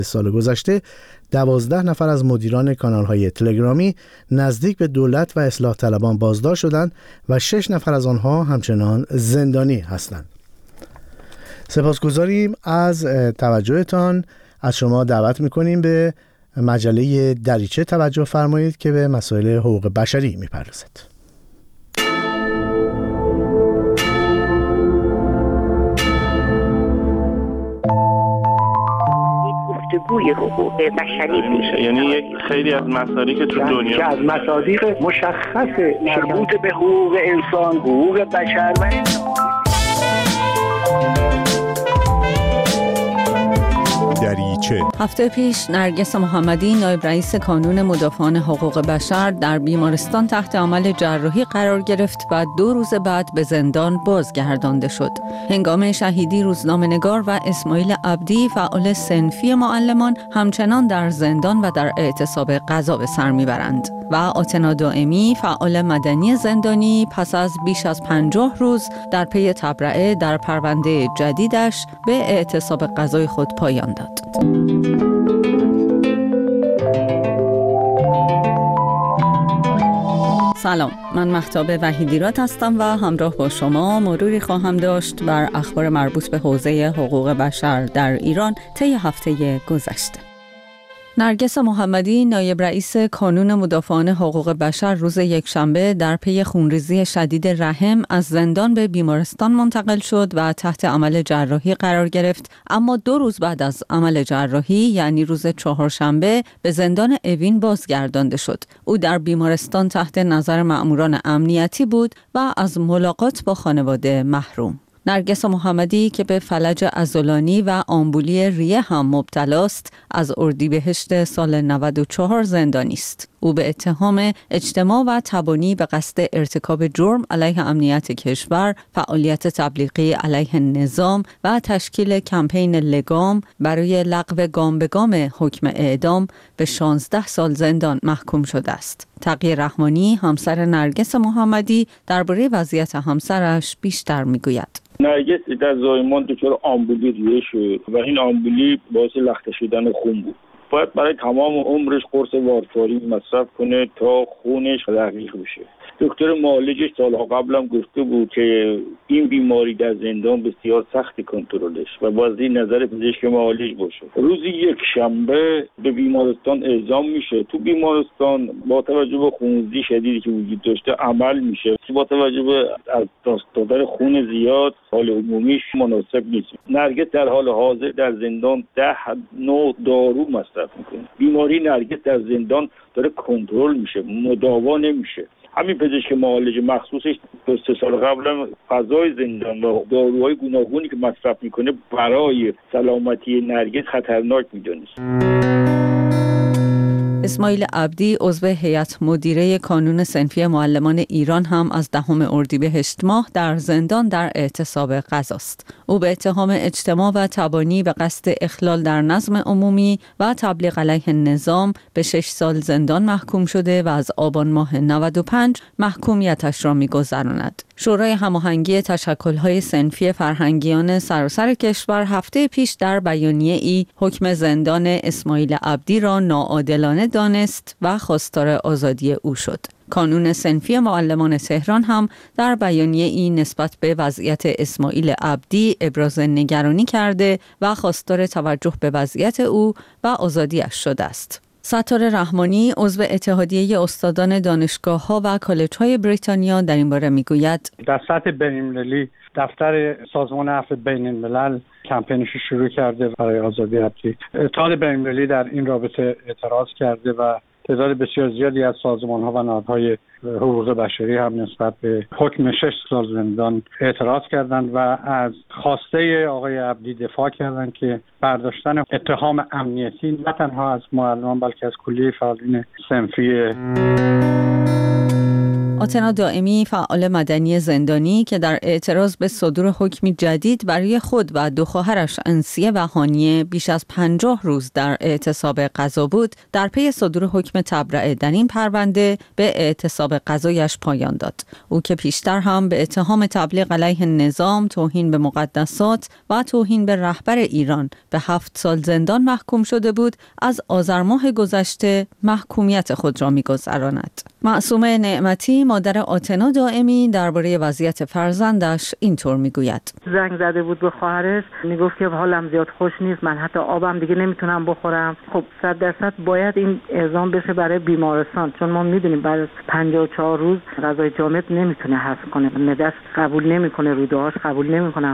سال گذشته 12 نفر از مدیران کانال‌های تلگرامی نزدیک به دولت و اصلاح طلبان بازداشت شدند و 6 نفر از آنها همچنان زندانی هستند. سپاسگزاریم از توجهتان. از شما دعوت می‌کنیم به مجله دریچه توجه فرمایید که به مسائل حقوق بشری می‌پردازد. گفتگوی حقوق بشری میشه، یعنی یک خیلی از مصادیق تو دنیا که از مصادیق مشخص مربوط به حقوق انسان، حقوق بشر و دریچه. هفته پیش نرگس محمدی نایب رئیس کانون مدافعان حقوق بشر در بیمارستان تحت عمل جراحی قرار گرفت و 2 روز بعد به زندان بازگردانده شد. هنگام شهیدی روزنامه‌نگار و اسماعیل عبدی فعال صنفی معلمان همچنان در زندان و در اعتصاب قضا به سر میبرند و آتنا دائمی فعال مدنی زندانی پس از بیش از 50 روز در پی تبرئه در پرونده جدیدش به اعتصاب قضای خود پایان داد. سلام، من مهتاب وحیدیراد هستم و همراه با شما مروری خواهم داشت بر اخبار مربوط به حوزه حقوق بشر در ایران طی هفته گذشته. نرگس محمدی نایب رئیس کانون مدافعان حقوق بشر روز یکشنبه در پی خونریزی شدید رحم از زندان به بیمارستان منتقل شد و تحت عمل جراحی قرار گرفت، اما 2 روز بعد از عمل جراحی یعنی روز چهارشنبه به زندان اوین بازگردانده شد. او در بیمارستان تحت نظر مأموران امنیتی بود و از ملاقات با خانواده محروم. نرگس محمدی که به فلج عضلانی و آمبولی ریه هم مبتلاست از اردیبهشت سال 94 زندانی است. او به اتهام اجتماع و تبانی به قصد ارتکاب جرم علیه امنیت کشور، فعالیت تبلیغی علیه نظام و تشکیل کمپین لگام برای لغو گام به گام حکم اعدام به 16 سال زندان محکوم شده است. تقی رحمانی همسر نرگس محمدی درباره وضعیت همسرش بیشتر میگوید. نرگس در زایمان دچار آمبولی ریه شد و این آمبولی باعث لخته شدن خون بود. باید برای تمام عمرش قرص وارفارین مصرف کنه تا خونش رقیق بشه. دکتر معالجش سالها قبلم گفته بود که این بیماری در زندان بسیار سخت کنترلش و باید نظر پزشک معالج باشه. روزی یک شنبه به بیمارستان اعزام میشه. تو بیمارستان با توجه به خونریزی شدیدی که وجود داشته عمل میشه. با توجه به از دست دادن خون زیاد حال عمومیش مناسب نیست. نرگس در حال حاضر در زندان 10 نوع دارو مصرف میکنه. بیماری نرگس در زندان داره کنترل میشه، مداوا نمیشه. همین پزشک معالج مخصوصش 2-3 سال قبل فضای زندان و داروهای گوناگونی که مصرف میکنه برای سلامتی نرگس خطرناک میدونست. اسماعیل عبدی عضو هیئت مدیره کانون صنفی معلمان ایران هم از 10 اردیبهشت ماه در زندان در اعتصاب قضاست. او به اتهام اجتماع و تبانی به قصد اخلال در نظم عمومی و تبلیغ علیه نظام به 6 سال زندان محکوم شده و از آبان ماه 95 محکومیتش را می‌گذراند. شورای هماهنگی تشکل‌های صنفی فرهنگیان سراسر کشور هفته پیش در بیانیه‌ای حکم زندان اسماعیل عبدی را ناعادلانه دانست و خواستار آزادی او شد. کانون صنفی معلمان تهران هم در بیانیه‌ای نسبت به وضعیت اسماعیل عبدی ابراز نگرانی کرده و خواستار توجه به وضعیت او و آزادیش شده است. ستاره رحمانی عضو اتحادیه استادان دانشگاه‌ها و کالج‌های بریتانیا در این باره میگوید در سطح بین‌المللی دفتر سازمان عفو بین‌الملل کمپینش شروع کرده برای آزادی عبدی. اتحاد بین‌المللی در این رابطه اعتراض کرده و تعداد بسیار زیادی از سازمان‌ها و نهادهای حقوق بشری هم نسبت به حکم 6 سال زندان اعتراض کردند و از خواسته آقای عبدی دفاع کردند که برداشتن اتهام امنیتی نه تنها از معلمان بلکه از کلیه فعالین صنفی. آتنا دائمی، فعال مدنی زندانی که در اعتراض به صدور حکمی جدید برای خود و دو خواهرش انسیه و هانیه بیش از 50 روز در اعتصاب قضا بود، در پی صدور حکم تبرئه در این پرونده به اعتصاب قضایش پایان داد. او که پیشتر هم به اتهام تبلیغ علیه نظام، توهین به مقدسات و توهین به رهبر ایران به 7 سال زندان محکوم شده بود، از آذر ماه گذشته محکومیت خود را می‌گذراند. معصومه نعمتی، مادر آتنا دائمی، درباره وضعیت فرزندش اینطور میگوید: زنگ زده بود به خواهرش، میگفت که حالم زیاد خوش نیست، من حتی آبم دیگه نمیتونم بخورم. خب 100% باید این اعزام بشه برای بیمارستان، چون ما میدونیم بعد از 54 روز غذای جامد نمیتونه هضم کنه، معده‌اش قبول نمیکنه، روده‌هاش قبول نمیکنه.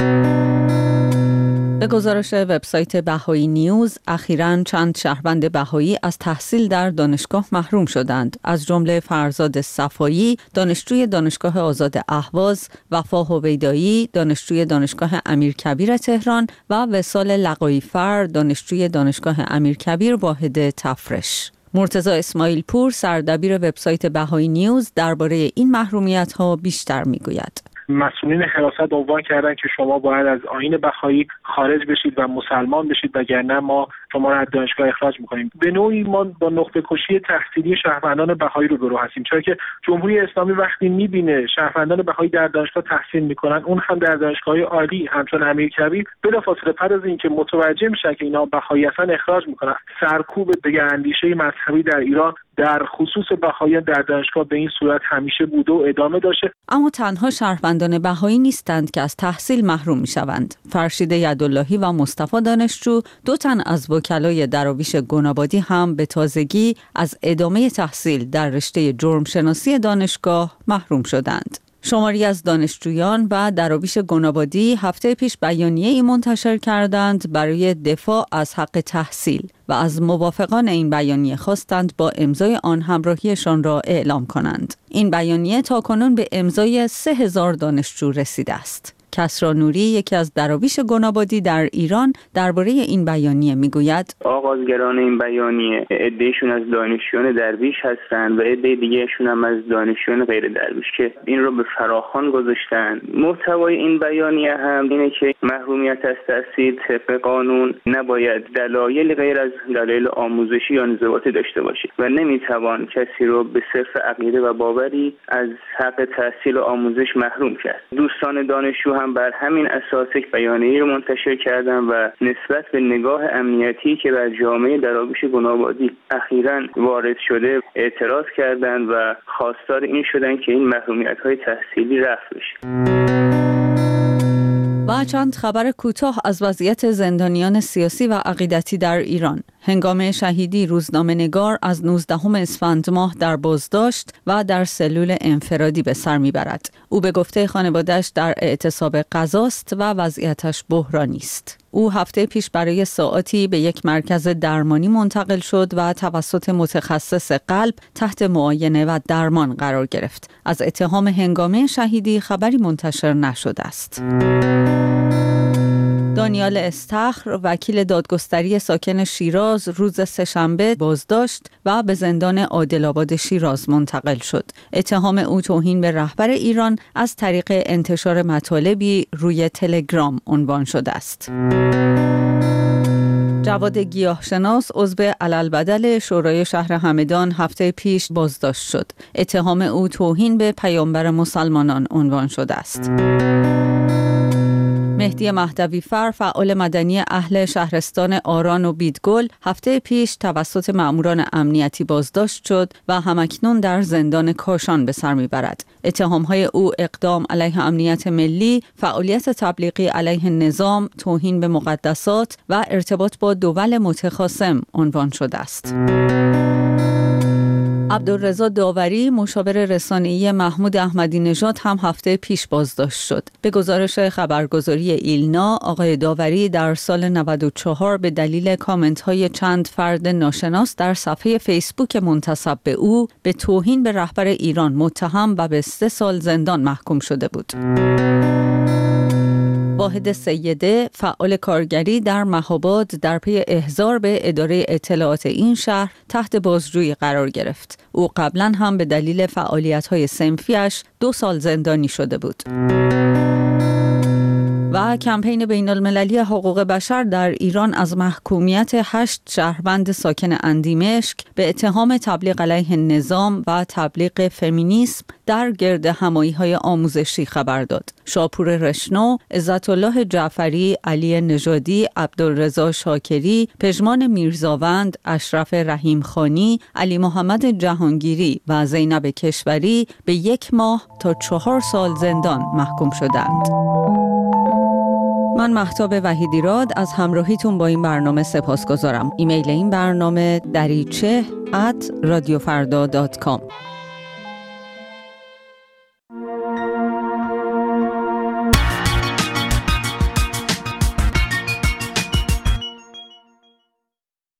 به گزارش وبسایت بهایی نیوز، اخیراً چند شهروند بهایی از تحصیل در دانشگاه محروم شدند، از جمله فرزاد صفایی، دانشجوی دانشگاه آزاد اهواز، وفا هویدایی، دانشجوی دانشگاه امیرکبیر تهران و وصال لقایی‌فر، دانشجوی دانشگاه امیرکبیر واحد تفرش. مرتضی اسماعیل پور، سردبیر وبسایت بهایی نیوز، درباره این محرومیت‌ها بیشتر می‌گوید. مسئولین حراست عنوان کردن که شما باید از آیین بهایی خارج بشید و مسلمان بشید، وگرنه ما شما را از دانشگاه اخراج می‌کنیم. به نوعی ما با نقطه کشی تحصیلی شهروندان بهایی روبرو هستیم، چرا که جمهوری اسلامی وقتی می‌بینه شهروندان بهایی در دانشگاه تحصیل می‌کنن، اون هم در دانشگاه‌های عالی همچون امیرکبیر، بلافاصله پس از اینکه متوجه میشن که اینا بهایی هستن اخراج می‌کنن. سرکوب دگراندیشه مذهبی در ایران در خصوص بهاییان در دانشگاه به این صورت همیشه بوده و ادامه داشته. اما تنها شهروندان بهایی نیستند که از تحصیل محروم می‌شوند. فرشید یداللهی و مصطفی دانشجو، 2 تن از وکلای دراویش گنابادی هم به تازگی از ادامه تحصیل در رشته جرمشناسی دانشگاه محروم شدند. شماری از دانشجویان و دراویش گنابادی هفته پیش بیانیه‌ای منتشر کردند برای دفاع از حق تحصیل و از موافقان این بیانیه خواستند با امضای آن همراهیشان را اعلام کنند. این بیانیه تاکنون به امضای 3000 دانشجو رسیده است. کسری نوری، یکی از دراویش گنابادی در ایران، درباره این بیانیه میگوید: آغازگران این بیانیه عده‌شون از دانشجویان درویش هستند و عده دیگه‌شون هم از دانشجویان غیر درویش که این رو به فراخوان گذاشتن. محتوای این بیانیه هم اینه که محرومیت از تحصیل طبق قانون نباید دلایل غیر از دلایل آموزشی یا انضباطی داشته باشه و نمیتوان کسی رو به صرف عقیده و باوری از حق تحصیل و آموزش محروم کرد. دوستان دانشجو هم بر همین اساس یک بیانیه رو منتشر کردن و نسبت به نگاه امنیتی که بر جامعه دراویش گنابادی اخیراً وارد شده اعتراض کردند و خواستار این شدن که این محرومیت‌های تحصیلی رفع بشه. و چند خبر کوتاه از وضعیت زندانیان سیاسی و عقیدتی در ایران. هنگام شهیدی، روزنامه‌نگار از 19 اسفند ماه در بازداشت و در سلول انفرادی به سر میبرد. او به گفته خانواده‌اش در اعتصاب قضاست و وضعیتش بحرانی است. او هفته پیش برای ساعاتی به یک مرکز درمانی منتقل شد و توسط متخصص قلب تحت معاینه و درمان قرار گرفت. از اتهام هنگام شهیدی خبری منتشر نشده است. دانیال استخر، وکیل دادگستری ساکن شیراز، روز سه‌شنبه بازداشت و به زندان عادل‌آباد شیراز منتقل شد. اتهام او توهین به رهبر ایران از طریق انتشار مطالبی روی تلگرام عنوان شده است. جواد گیاهشناس، عضو علالبدل شورای شهر همدان، هفته پیش بازداشت شد. اتهام او توهین به پیامبر مسلمانان عنوان شده است. مهدی مهدوی‌فر، فعال مدنی اهل شهرستان آران و بیدگل، هفته پیش توسط مأموران امنیتی بازداشت شد و همکنون در زندان کاشان به سر میبرد. اتهام‌های او اقدام علیه امنیت ملی، فعالیت تبلیغی علیه نظام، توهین به مقدسات و ارتباط با دول متخاصم عنوان شده است. عبدالرضا داوری، مشاور رسانه‌ای محمود احمدی نژاد، هم هفته پیش بازداشت شد. به گزارش خبرگزاری ایلنا، آقای داوری در سال 94 به دلیل کامنت‌های چند فرد ناشناس در صفحه فیسبوک منتسب به او به توهین به رهبر ایران متهم و به 3 سال زندان محکوم شده بود. واحد سیده فعال کارگری در مهاباد در پی احضار به اداره اطلاعات این شهر تحت بازجویی قرار گرفت. او قبلا هم به دلیل فعالیت‌های صنفیش 2 سال زندانی شده بود. و کمپین بین المللی حقوق بشر در ایران از محکومیت 8 شهروند ساکن اندیمشک به اتهام تبلیغ علیه نظام و تبلیغ فمینیسم در گرد همایی‌های آموزشی خبر داد. شاپور رشنو، عزت‌الله جعفری، علی نژادی، عبدالرضا شاکری، پژمان میرزاوند، اشرف رحیمخانی، علی محمد جهانگیری و زینب کشوری به 1 ماه تا 4 سال زندان محکوم شدند. من مهتاب وحیدیراد از همراهیتون با این برنامه سپاسگزارم. ایمیل این برنامه دریچه @radiofarda.com